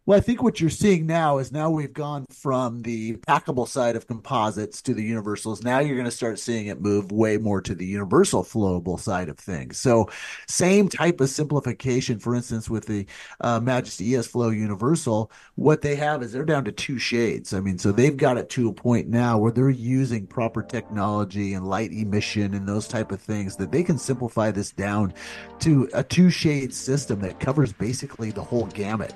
Well, I think what you're seeing now is now we've gone from the packable side of composites to the universals. Now you're going to start seeing it move way more to the universal flowable side of things. So, same type of simplification. For instance, with the Majesty ES Flow Universal, what they have is they're down to two shades. I mean, so they've got it to a point now where they're using proper technology and light emission and those type of things that they can simplify this down to a two shade system that covers basically the whole gamut.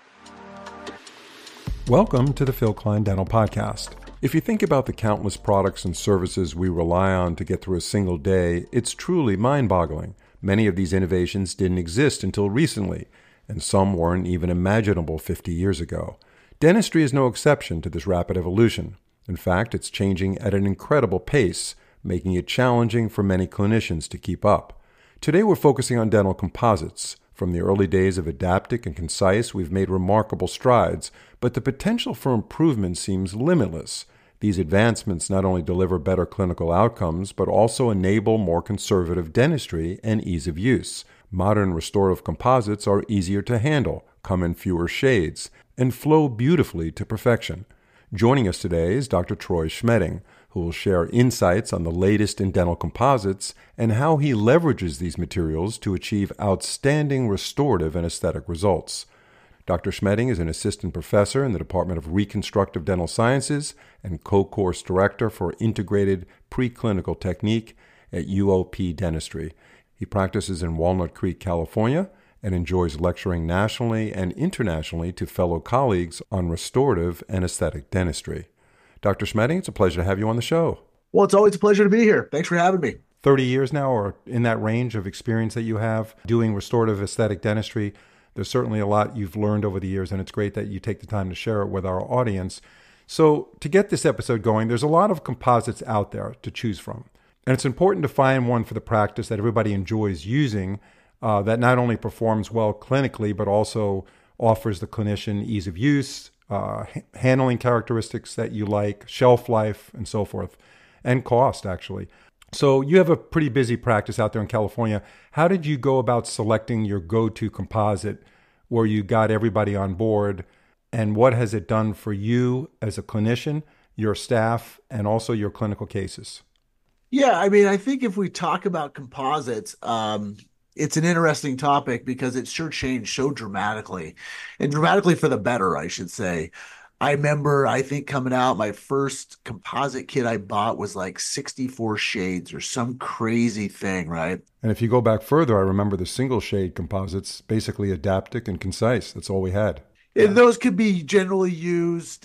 Welcome to the Phil Klein Dental Podcast. If you think about the countless products and services we rely on to get through a single day, it's truly mind-boggling. Many of these innovations didn't exist until recently, and some weren't even imaginable 50 years ago. Dentistry is no exception to this rapid evolution. In fact, it's changing at an incredible pace, making it challenging for many clinicians to keep up. Today we're focusing on dental composites. From the early days of Adaptic and Concise, we've made remarkable strides, but the potential for improvement seems limitless. These advancements not only deliver better clinical outcomes, but also enable more conservative dentistry and ease of use. Modern restorative composites are easier to handle, come in fewer shades, and flow beautifully to perfection. Joining us today is Dr. Troy Schmedding, who will share insights on the latest in dental composites and how he leverages these materials to achieve outstanding restorative and aesthetic results. Dr. Schmedding is an assistant professor in the Department of Reconstructive Dental Sciences and co-course director for integrated preclinical technique at UOP Dentistry. He practices in Walnut Creek, California, and enjoys lecturing nationally and internationally to fellow colleagues on restorative and aesthetic dentistry. Dr. Schmedding, it's a pleasure to have you on the show. Well, it's always a pleasure to be here. Thanks for having me. 30 years now, or in that range of experience that you have doing restorative aesthetic dentistry. There's certainly a lot you've learned over the years, and it's great that you take the time to share it with our audience. So to get this episode going, there's a lot of composites out there to choose from. And it's important to find one for the practice that everybody enjoys using, that not only performs well clinically, but also offers the clinician ease of use, handling characteristics that you like, shelf life, and so forth, and cost, actually. So you have a pretty busy practice out there in California. How did you go about selecting your go-to composite where you got everybody on board, and what has it done for you as a clinician, your staff, and also your clinical cases? Yeah, I mean, I think if we talk about composites, it's an interesting topic because it's sure changed so dramatically, and dramatically for the better, I should say. I remember, I think coming out, my first composite kit I bought was like 64 shades or some crazy thing, right? And if you go back further, I remember the single shade composites, basically Adaptic and Concise. That's all we had. And those could be generally used,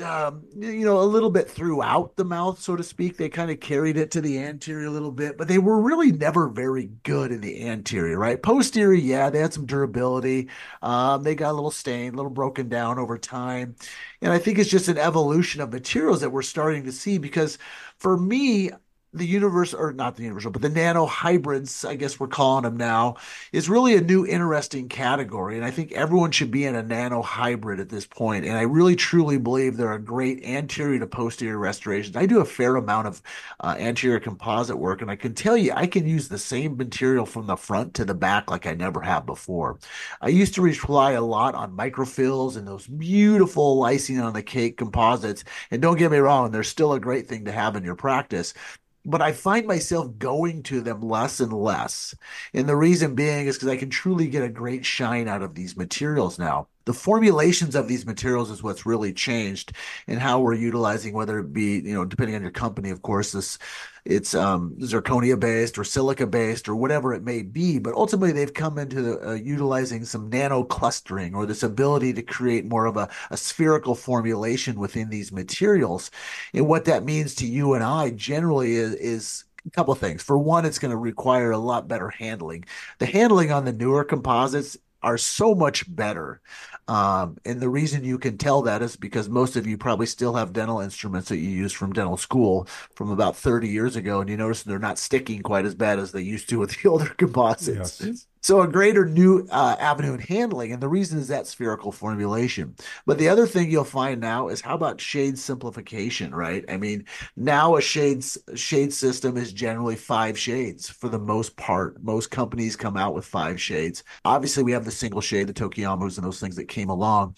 a little bit throughout the mouth, so to speak. They kind of carried it to the anterior a little bit, but they were really never very good in the anterior, right? Posterior, yeah, they had some durability. They got a little stained, a little broken down over time. And I think it's just an evolution of materials that we're starting to see because for me, the universe, or not the universal, but the nano hybrids, I guess we're calling them now, is really a new interesting category. And I think everyone should be in a nano hybrid at this point. And I really truly believe they're a great anterior to posterior restorations. I do a fair amount of anterior composite work, and I can tell you, I can use the same material from the front to the back like I never have before. I used to rely a lot on microfills and those beautiful icing on the cake composites. And don't get me wrong, they're still a great thing to have in your practice, but I find myself going to them less and less. And the reason being is because I can truly get a great shine out of these materials now. The formulations of these materials is what's really changed and how we're utilizing, whether it be, depending on your company, of course, it's zirconia based or silica based or whatever it may be. But ultimately, they've come into utilizing some nano clustering or this ability to create more of a spherical formulation within these materials. And what that means to you and I generally is a couple of things. For one, it's going to require a lot better handling. The handling on the newer composites are so much better. And the reason you can tell that is because most of you probably still have dental instruments that you use from dental school from about 30 years ago, and you notice they're not sticking quite as bad as they used to with the older composites. Yes. So a greater new avenue in handling, and the reason is that spherical formulation. But the other thing you'll find now is how about shade simplification, right? I mean, now a shade system is generally 5 shades for the most part. Most companies come out with 5 shades. Obviously, we have the single shade, the Tokiyamas and those things that came along.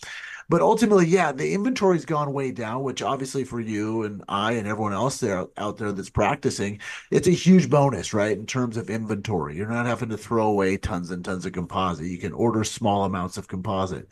But ultimately, yeah, the inventory's gone way down, which obviously for you and I and everyone else there out there that's practicing, it's a huge bonus, right? In terms of inventory. You're not having to throw away tons and tons of composite. You can order small amounts of composite.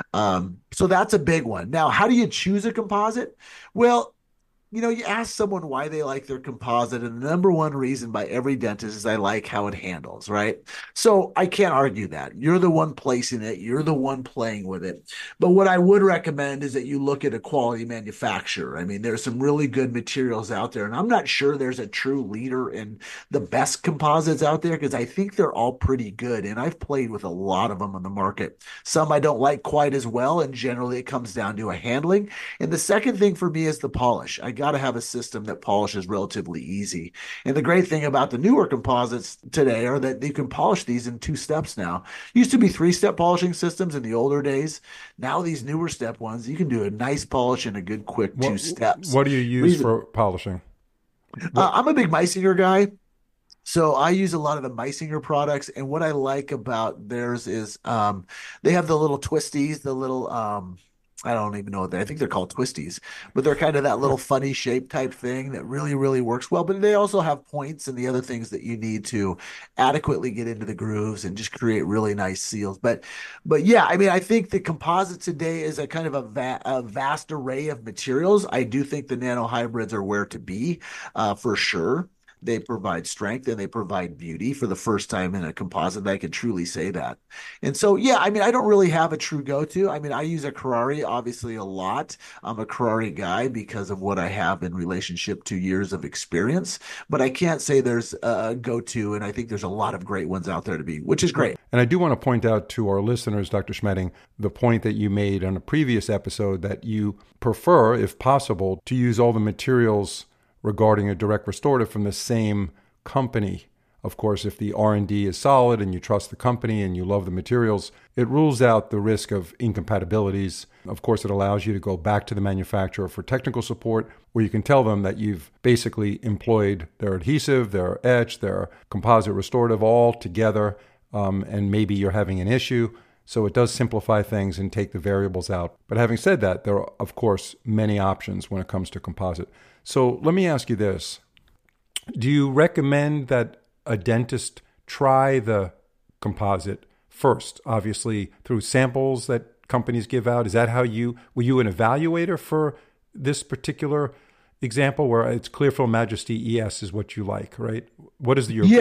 So that's a big one. Now, how do you choose a composite? Well, you ask someone why they like their composite, and the number one reason by every dentist is I like how it handles, right? So I can't argue that. You're the one placing it, you're the one playing with it. But what I would recommend is that you look at a quality manufacturer. I mean, there's some really good materials out there, and I'm not sure there's a true leader in the best composites out there because I think they're all pretty good. And I've played with a lot of them on the market. Some I don't like quite as well, and generally it comes down to a handling. And the second thing for me is the polish. I got to have a system that polishes relatively easy. And the great thing about the newer composites today are that you can polish these in 2 steps now. Used to be 3-step polishing systems in the older days. Now these newer step ones, you can do a nice polish in a good quick What 2 steps. what do you use for polishing? What I'm a big Meisinger guy. So I use a lot of the Meisinger products, and what I like about theirs is they have the little twisties, the little I don't even know what they I think they're called twisties, but they're kind of that little funny shape type thing that really, really works well. But they also have points and the other things that you need to adequately get into the grooves and just create really nice seals. But yeah, I mean, I think the composite today is a kind of a vast array of materials. I do think the nano hybrids are where to be, for sure. They provide strength and they provide beauty for the first time in a composite. I can truly say that. And so, yeah, I mean, I don't really have a true go-to. I mean, I use a Carrari obviously a lot. I'm a Carrari guy because of what I have in relationship to years of experience, but I can't say there's a go-to. And I think there's a lot of great ones out there to be, which is great. And I do want to point out to our listeners, Dr. Schmedding, the point that you made on a previous episode that you prefer, if possible, to use all the materials regarding a direct restorative from the same company. Of course, if the R&D is solid and you trust the company and you love the materials, it rules out the risk of incompatibilities. Of course, it allows you to go back to the manufacturer for technical support, where you can tell them that you've basically employed their adhesive, their etch, their composite restorative all together, and maybe you're having an issue. So it does simplify things and take the variables out. But having said that, there are, of course, many options when it comes to composite. So let me ask you this. Do you recommend that a dentist try the composite first, obviously through samples that companies give out? Is that how were you an evaluator for this particular example where it's Clearfield Majesty ES is what you like, right? What is your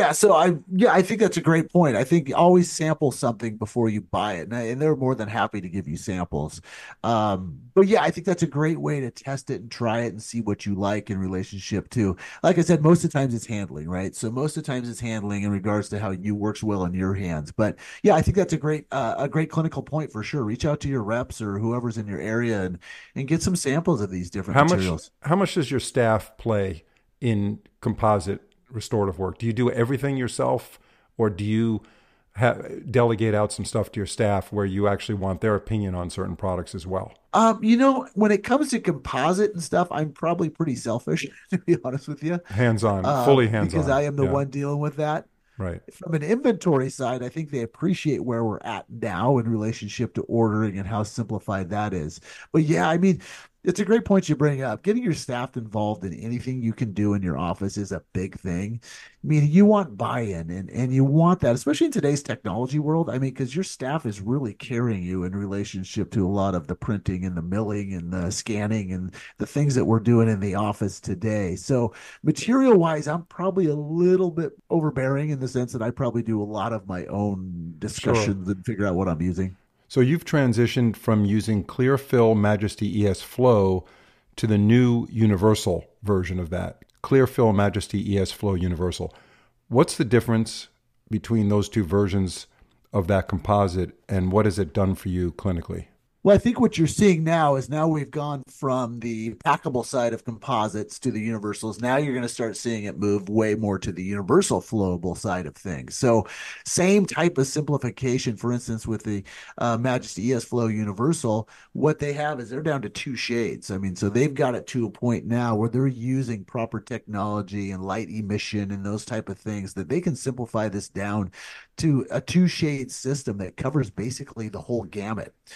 I think that's a great point. I think always sample something before you buy it, and they're more than happy to give you samples. But yeah, I think that's a great way to test it and try it and see what you like in relationship to. Like I said, most of the times it's handling, right? So most of the times it's handling in regards to how you works well in your hands. But yeah, I think that's a great clinical point for sure. Reach out to your reps or whoever's in your area and get some samples of these different materials. how much does your staff play in composite restorative work? Do you do everything yourself, or do you delegate out some stuff to your staff where you actually want their opinion on certain products as well? When it comes to composite and stuff, I'm probably pretty selfish, to be honest with you, Hands-on, fully because hands-on. I am the Yeah, one dealing with that. right. From an inventory side, I think they appreciate where we're at now in relationship to ordering and how simplified that is. But yeah, I mean, it's a great point you bring up. Getting your staff involved in anything you can do in your office is a big thing. I mean, you want buy-in and you want that, especially in today's technology world. I mean, because your staff is really carrying you in relationship to a lot of the printing and the milling and the scanning and the things that we're doing in the office today. So material wise, I'm probably a little bit overbearing in the sense that I probably do a lot of my own Sure. discussions and figure out what I'm using. So you've transitioned from using Clearfill Majesty ES Flow to the new universal version of that, Clearfill Majesty ES Flow Universal. What's the difference between those two versions of that composite, and what has it done for you clinically? Well, I think what you're seeing now is now we've gone from the packable side of composites to the universals. Now you're going to start seeing it move way more to the universal flowable side of things. So, same type of simplification. For instance, with the Majesty ES Flow Universal, what they have is they're down to 2 shades. I mean, so they've got it to a point now where they're using proper technology and light emission and those type of things that they can simplify this down to a 2 shade system that covers basically the whole gamut.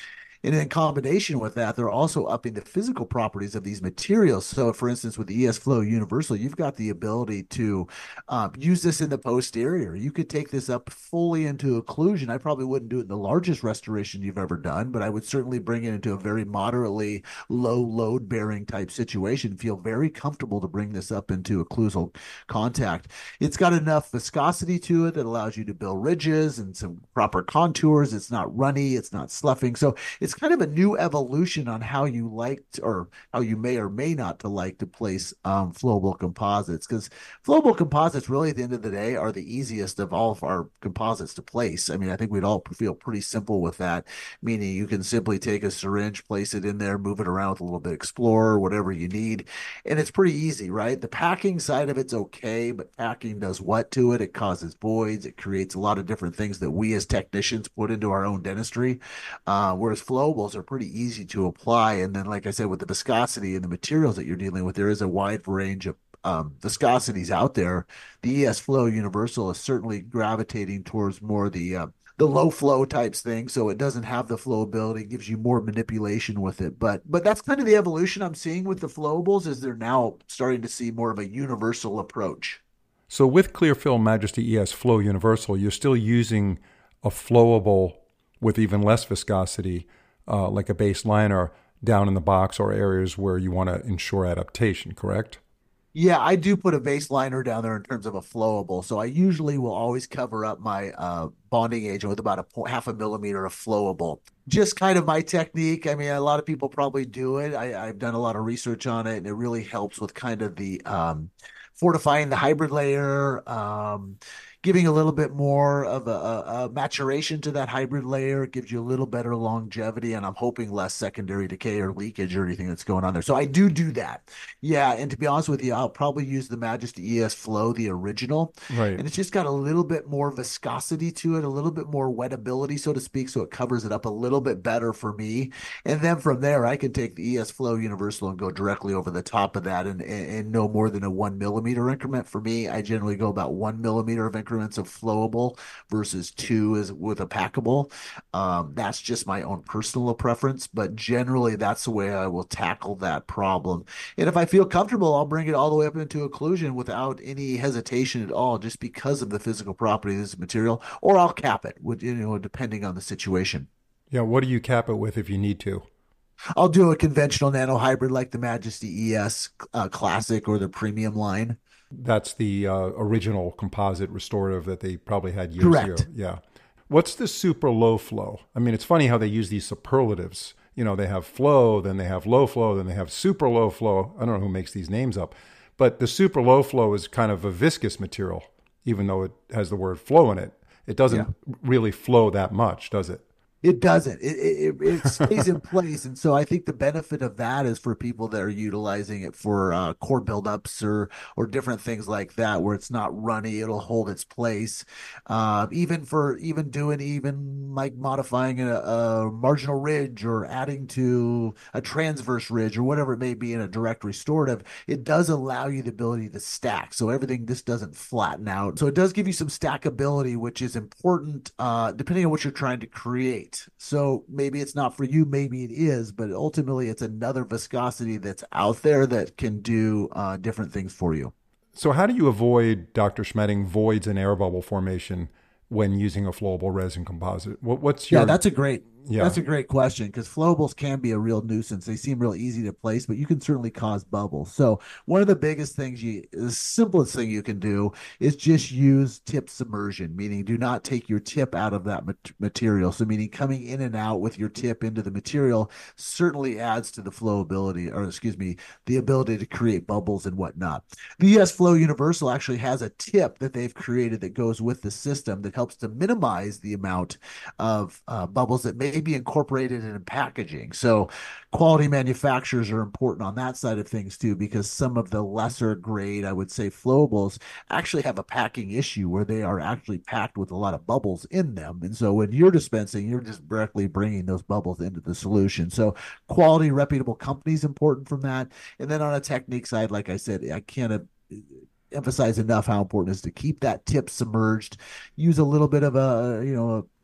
And in combination with that, they're also upping the physical properties of these materials. So, for instance, with the ES Flow Universal, you've got the ability to use this in the posterior. You could take this up fully into occlusion. I probably wouldn't do it in the largest restoration you've ever done, but I would certainly bring it into a very moderately low load bearing type situation. Feel very comfortable to bring this up into occlusal contact. It's got enough viscosity to it that allows you to build ridges and some proper contours. It's not runny, it's not sloughing. So it's kind of a new evolution on how you liked or how you may or may not to like to place flowable composites, because flowable composites really at the end of the day are the easiest of all of our composites to place. I mean, I think we'd all feel pretty simple with that, meaning you can simply take a syringe, place it in there, move it around with a little bit of Explorer, whatever you need, and it's pretty easy, right? The packing side of it's okay, but packing does what to it? It causes voids. It creates a lot of different things that we as technicians put into our own dentistry. Whereas flowables are pretty easy to apply. And then, like I said, with the viscosity and the materials that you're dealing with, there is a wide range of viscosities out there. The ES Flow Universal is certainly gravitating towards more the low flow types thing, so it doesn't have the flowability, gives you more manipulation with it. But that's kind of the evolution I'm seeing with the flowables, is they're now starting to see more of a universal approach. So with Clearfill Majesty ES Flow Universal, you're still using a flowable with even less viscosity, like a base liner down in the box or areas where you want to ensure adaptation, correct? Yeah, I do put a base liner down there in terms of a flowable. So I usually will always cover up my bonding agent with about half a millimeter of flowable. Just kind of my technique. I mean, a lot of people probably do it. I've done a lot of research on it, and it really helps with kind of the fortifying the hybrid layer, giving a little bit more of a maturation to that hybrid layer. It gives you a little better longevity, and I'm hoping less secondary decay or leakage or anything that's going on there. So I do that. Yeah, and to be honest with you, I'll probably use the Majesty ES Flow, the original, Right. and it's just got a little bit more viscosity to it, a little bit more wettability, so to speak, so it covers it up a little bit better for me. And then from there, I can take the ES Flow Universal and go directly over the top of that, and no more than a 1 millimeter increment. For me, I generally go about 1 millimeter of increments of flowable versus two is with a packable. That's just my own personal preference, but generally that's the way I will tackle that problem. And if I feel comfortable, I'll bring it all the way up into occlusion without any hesitation at all, just because of the physical properties of this material, or I'll cap it, depending on the situation. Yeah, what do you cap it with if you need to? I'll do a conventional nano hybrid like the Majesty ES Classic or the Premium line. That's the original composite restorative that they probably had years ago. Correct. Yeah. What's the super low flow? I mean, it's funny how they use these superlatives. You know, they have flow, then they have low flow, then they have super low flow. I don't know who makes these names up. But the super low flow is kind of a viscous material, even though it has the word flow in it. It Yeah. doesn't really flow that much, does it? It doesn't. It stays in place, and so I think the benefit of that is for people that are utilizing it for core buildups or different things like that, where it's not runny. It'll hold its place. Even doing even like modifying a marginal ridge or adding to a transverse ridge or whatever it may be in a direct restorative, it does allow you the ability to stack. So everything just doesn't flatten out. So it does give you some stackability, which is important depending on what you're trying to create. So maybe it's not for you, maybe it is, but ultimately it's another viscosity that's out there that can do different things for you. So, how do you avoid, Dr. Schmedding, voids and air bubble formation when using a flowable resin composite? What's Yeah, your, yeah, that's a great question, because flowables can be a real nuisance. They seem real easy to place, but you can certainly cause bubbles. So one of the biggest things the simplest thing you can do is just use tip submersion, meaning do not take your tip out of that material. So meaning coming in and out with your tip into the material certainly adds to the flowability, or excuse me, the ability to create bubbles and whatnot. The ES Flow Universal actually has a tip that they've created that goes with the system that helps to minimize the amount of bubbles that may be incorporated in packaging. So quality manufacturers are important on that side of things too, because some of the lesser grade, I would say, flowables actually have a packing issue where they are actually packed with a lot of bubbles in them. And so when you're dispensing, you're just directly bringing those bubbles into the solution. So quality, reputable companies important from that. And then on a technique side, like I said, I can't emphasize enough how important it is to keep that tip submerged. Use a little bit of a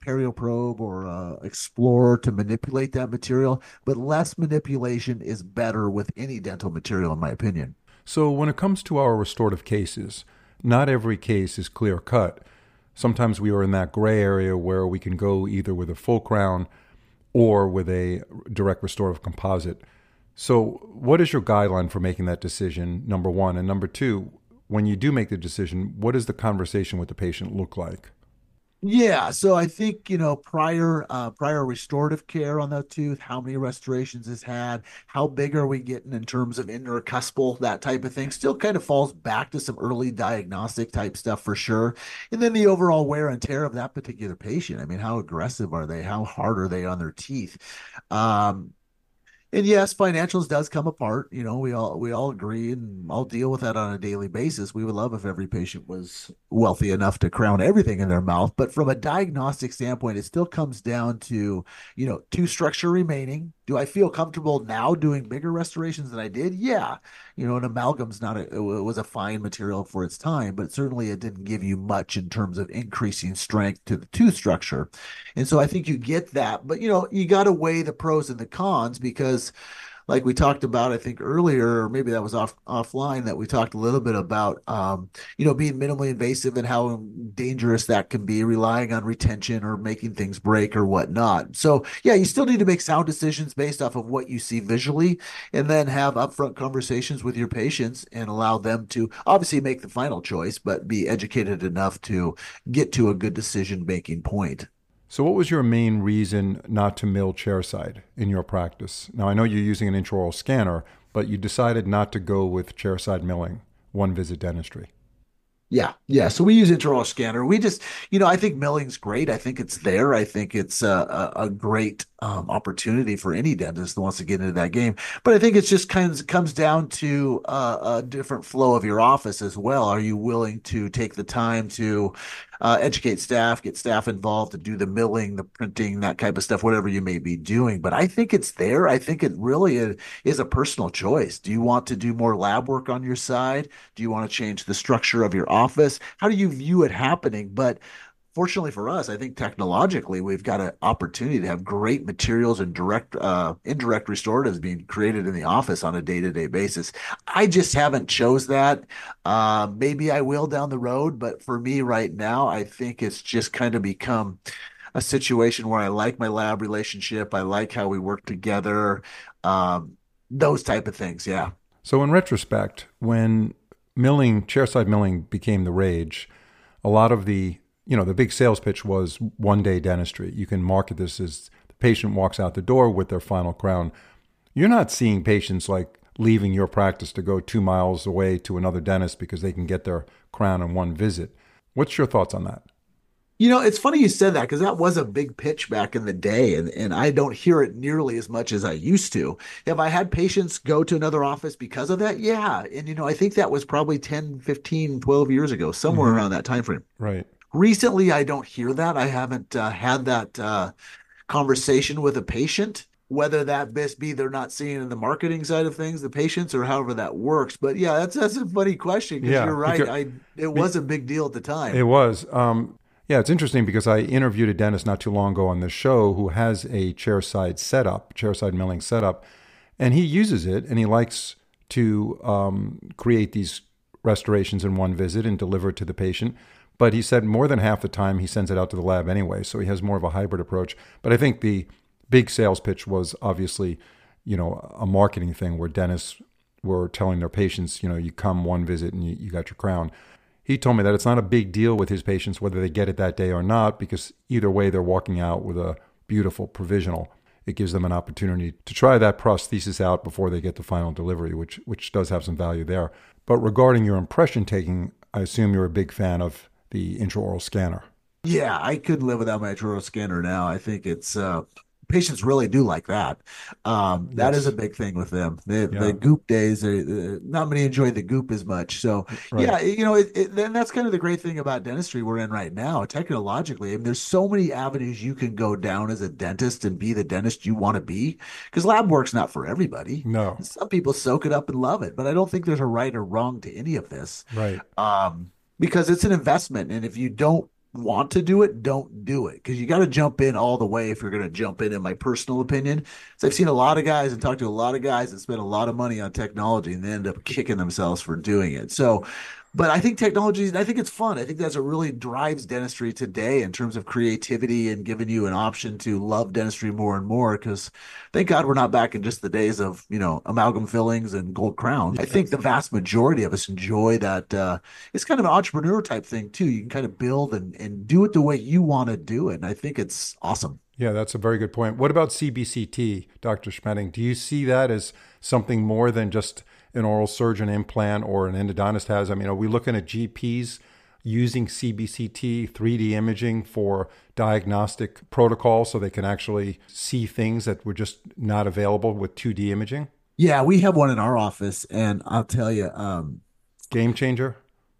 perioprobe or explorer to manipulate that material, but less manipulation is better with any dental material, in my opinion. So, when it comes to our restorative cases, not every case is clear cut. Sometimes we are in that gray area where we can go either with a full crown or with a direct restorative composite. So, what is your guideline for making that decision, number one? And number two, when you do make the decision, what does the conversation with the patient look like? Yeah, so I think, prior restorative care on the tooth, how many restorations it's had, how big are we getting in terms of intercuspal, that type of thing, still kind of falls back to some early diagnostic type stuff for sure. And then the overall wear and tear of that particular patient. I mean, how aggressive are they? How hard are they on their teeth? Um, and yes, financials does come apart. We all agree and all deal with that on a daily basis. We would love if every patient was wealthy enough to crown everything in their mouth. But from a diagnostic standpoint, it still comes down to, tooth structure remaining. Do I feel comfortable now doing bigger restorations than I did? Yeah. An amalgam's not it was a fine material for its time, but certainly it didn't give you much in terms of increasing strength to the tooth structure. And so I think you get that, but you got to weigh the pros and the cons because like we talked about, I think earlier, or maybe that was offline that we talked a little bit about, being minimally invasive and how dangerous that can be, relying on retention or making things break or whatnot. So yeah, you still need to make sound decisions based off of what you see visually, and then have upfront conversations with your patients and allow them to obviously make the final choice, but be educated enough to get to a good decision making point. So, what was your main reason not to mill chairside in your practice? Now, I know you're using an intraoral scanner, but you decided not to go with chairside milling, one visit dentistry. Yeah, yeah. So we use intraoral scanner. We just, I think milling's great. I think it's there. I think it's a great opportunity for any dentist that wants to get into that game. But I think it's just kind of comes down to a different flow of your office as well. Are you willing to take the time to educate staff, get staff involved to do the milling, the printing, that type of stuff, whatever you may be doing? But I think it's there. I think it really is a personal choice. Do you want to do more lab work on your side? Do you want to change the structure of your office? How do you view it happening? But fortunately for us, I think technologically we've got an opportunity to have great materials and indirect restoratives being created in the office on a day-to-day basis. I just haven't chose that. Maybe I will down the road, but for me right now, I think it's just kind of become a situation where I like my lab relationship. I like how we work together. Those type of things. Yeah. So, in retrospect, when chairside milling became the rage, a lot of the big sales pitch was one day dentistry. You can market this as the patient walks out the door with their final crown. You're not seeing patients like leaving your practice to go 2 miles away to another dentist because they can get their crown in one visit. What's your thoughts on that? It's funny you said that because that was a big pitch back in the day, and I don't hear it nearly as much as I used to. Have I had patients go to another office because of that? Yeah. And, I think that was probably 10, 15, 12 years ago, somewhere Mm-hmm. around that time frame. Right. Recently, I don't hear that. I haven't had that conversation with a patient, whether that best be they're not seeing in the marketing side of things, the patients, or however that works. But yeah, that's a funny question because Yeah, you're right. because It was a big deal at the it time. was. Yeah, it's interesting because I interviewed a dentist not too long ago on this show who has a chairside milling setup, and he uses it and he likes to create these restorations in one visit and deliver it to the patient. But he said more than half the time he sends it out to the lab anyway, so he has more of a hybrid approach. But I think the big sales pitch was obviously, a marketing thing where dentists were telling their patients, you come one visit and you got your crown. He told me that it's not a big deal with his patients whether they get it that day or not, because either way they're walking out with a beautiful provisional. It gives them an opportunity to try that prosthesis out before they get the final delivery, which does have some value there. But regarding your impression taking, I assume you're a big fan of the intraoral scanner. Yeah, I couldn't live without my Truro scanner now. I think it's patients really do like that. That is a Yes. big thing with them. The Yeah. goop days, not many enjoy the goop as much. So Right. yeah, then that's kind of the great thing about dentistry we're in right now. Technologically, I mean, there's so many avenues you can go down as a dentist and be the dentist you want to be. Because lab work's not for everybody. No. Some people soak it up and love it, but I don't think there's a right or wrong to any of this. Right. Because it's an investment, and if you don't want to do it, don't do it, because you got to jump in all the way if you're going to jump in my personal opinion. So I've seen a lot of guys and talked to a lot of guys that spend a lot of money on technology and they end up kicking themselves for doing it. So, but I think technology, I think it's fun. I think that's what really drives dentistry today in terms of creativity and giving you an option to love dentistry more and more. Because thank God we're not back in just the days of, amalgam fillings and gold crowns. I think the vast majority of us enjoy that. It's kind of an entrepreneur type thing too. You can kind of build and do it the way you want to do it. And I think it's awesome. Yeah, that's a very good point. What about CBCT, Dr. Schmedding? Do you see that as something more than just an oral surgeon implant or an endodontist has? I mean, are we looking at GPs using CBCT, 3D imaging for diagnostic protocols so they can actually see things that were just not available with 2D imaging? Yeah, we have one in our office, and I'll tell you, Game changer?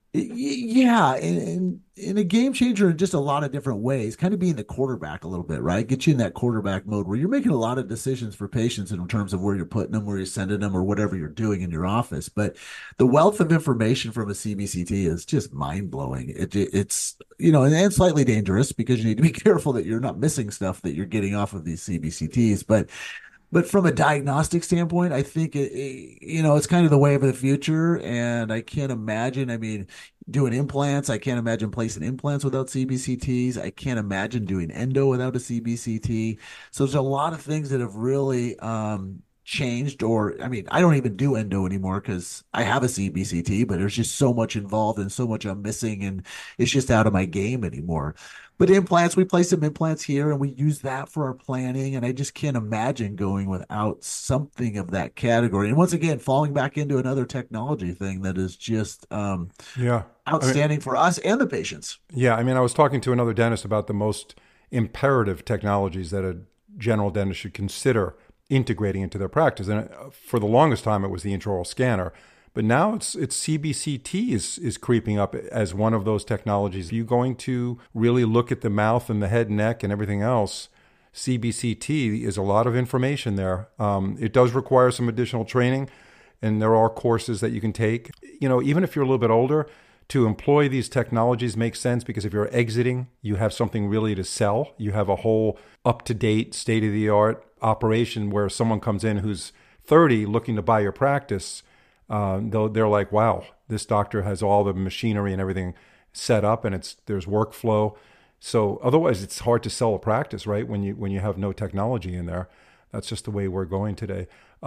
yeah, and a game changer in just a lot of different ways, kind of being the quarterback a little bit, right? Get you in that quarterback mode where you're making a lot of decisions for patients in terms of where you're putting them, where you're sending them, or whatever you're doing in your office. But the wealth of information from a CBCT is just mind blowing. It's, and slightly dangerous because you need to be careful that you're not missing stuff that you're getting off of these CBCTs. But from a diagnostic standpoint, I think it's kind of the way of the future, and I can't imagine. I mean, doing implants, I can't imagine placing implants without CBCTs. I can't imagine doing endo without a CBCT. So there's a lot of things that have really changed. Or, I mean, I don't even do endo anymore because I have a CBCT, but there's just so much involved and so much I'm missing, and it's just out of my game anymore. But implants, we place some implants here and we use that for our planning. And I just can't imagine going without something of that category. And once again, falling back into another technology thing that is just Yeah. I mean, outstanding for us and the patients. yeah. I mean, I was talking to another dentist about the most imperative technologies that a general dentist should consider integrating into their practice. And for the longest time, it was the intraoral scanner. But now it's CBCT is creeping up as one of those technologies. Are you going to really look at the mouth and the head, neck, and everything else? CBCT is a lot of information there. It does require some additional training, and there are courses that you can take. Even if you're a little bit older, to employ these technologies makes sense because if you're exiting, you have something really to sell. You have a whole up-to-date, state-of-the-art operation where someone comes in who's 30 looking to buy your practice. They're like, wow, this doctor has all the machinery and everything set up, and there's workflow. So otherwise, it's hard to sell a practice, right? When you have no technology in there. That's just the way we're going today.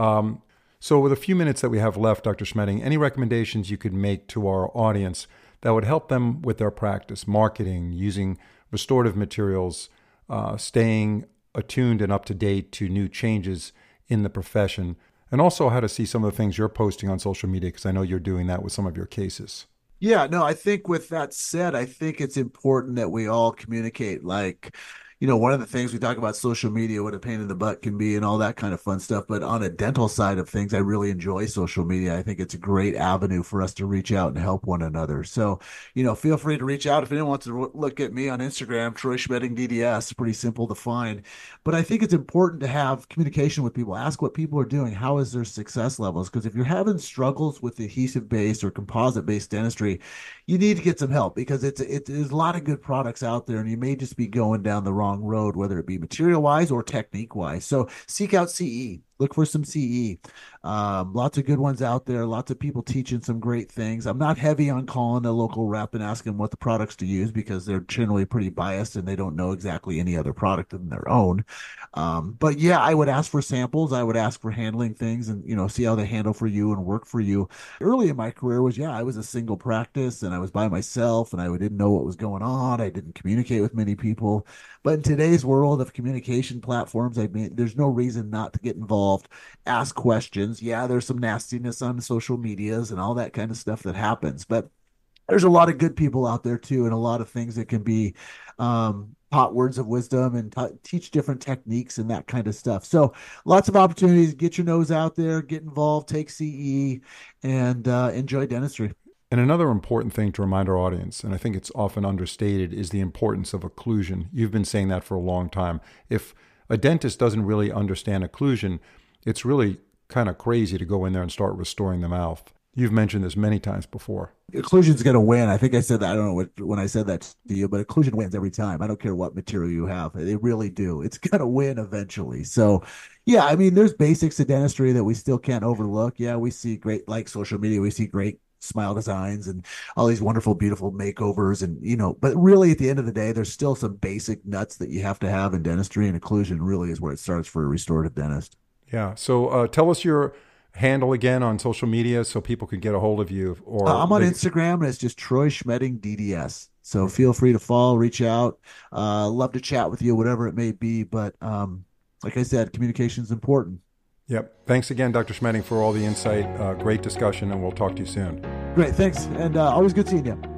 So with a few minutes that we have left, Dr. Schmedding, any recommendations you could make to our audience that would help them with their practice, marketing, using restorative materials, staying attuned and up to date to new changes in the profession, and also how to see some of the things you're posting on social media, because I know you're doing that with some of your cases. Yeah, no, I think with that said, I think it's important that we all communicate. Like, one of the things we talk about social media, what a pain in the butt can be and all that kind of fun stuff. But on a dental side of things, I really enjoy social media. I think it's a great avenue for us to reach out and help one another. So, feel free to reach out. If anyone wants to look at me on Instagram, Troy Schmedding DDS, pretty simple to find. But I think it's important to have communication with people. Ask what people are doing. How is their success levels? Because if you're having struggles with adhesive based or composite based dentistry, you need to get some help because there's a lot of good products out there, and you may just be going down the wrong road, whether it be material wise or technique wise. So seek out CE. Look for some CE. Lots of good ones out there. Lots of people teaching some great things. I'm not heavy on calling a local rep and asking what the products to use because they're generally pretty biased and they don't know exactly any other product than their own. But yeah, I would ask for samples. I would ask for handling things and, see how they handle for you and work for you. Early in my career I was a single practice and I was by myself and I didn't know what was going on. I didn't communicate with many people. But in today's world of communication platforms, I mean, there's no reason not to get involved, ask questions. Yeah, there's some nastiness on social medias and all that kind of stuff that happens, but there's a lot of good people out there too, and a lot of things that can be taught words of wisdom and teach different techniques and that kind of stuff. So lots of opportunities. Get your nose out there, get involved, take CE, and enjoy dentistry. And another important thing to remind our audience, and I think it's often understated, is the importance of occlusion. You've been saying that for a long time. If a dentist doesn't really understand occlusion, it's really kind of crazy to go in there and start restoring the mouth. You've mentioned this many times before. Occlusion's going to win. I think I said that. I don't know when I said that to you, but occlusion wins every time. I don't care what material you have. They really do. It's going to win eventually. So, yeah, I mean, there's basics to dentistry that we still can't overlook. Yeah, we see great, like social media, we see great smile designs and all these wonderful, beautiful makeovers. And, but really at the end of the day, there's still some basic nuts that you have to have in dentistry, and occlusion really is where it starts for a restorative dentist. Yeah. So tell us your handle again on social media so people can get a hold of you. Or I'm on Instagram, and it's just Troy Schmedding DDS. So feel free to follow, reach out. Love to chat with you, whatever it may be. But like I said, communication is important. Yep. Thanks again, Dr. Schmedding, for all the insight. Great discussion, and we'll talk to you soon. Great. Thanks. And always good seeing you.